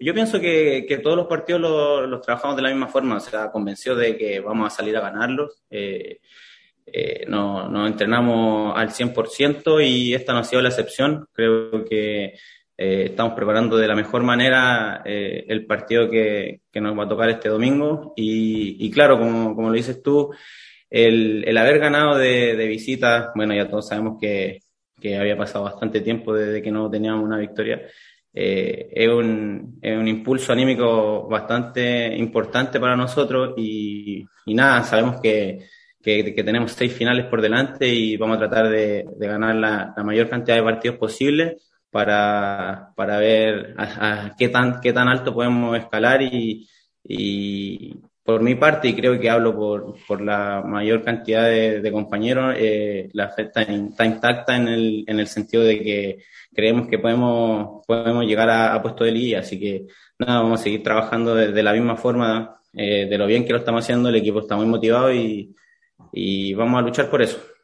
Yo pienso que todos los partidos los trabajamos de la misma forma, o sea, convencidos de que vamos a salir a ganarlos. No, nos entrenamos al 100% y esta no ha sido la excepción. Creo que estamos preparando de la mejor manera el partido que nos va a tocar este domingo. Y claro, como lo dices tú, el haber ganado de visita, bueno, ya todos sabemos que había pasado bastante tiempo desde que no teníamos una victoria. Es un impulso anímico bastante importante para nosotros y nada, sabemos que tenemos 6 finales por delante y vamos a tratar de ganar la mayor cantidad de partidos posible para ver qué tan alto podemos escalar y por mi parte, y creo que hablo por la mayor cantidad de compañeros, la fe está intacta en el sentido de que creemos que podemos llegar a puesto de liga, así que nada, vamos a seguir trabajando de la misma forma, de lo bien que lo estamos haciendo, el equipo está muy motivado y vamos a luchar por eso.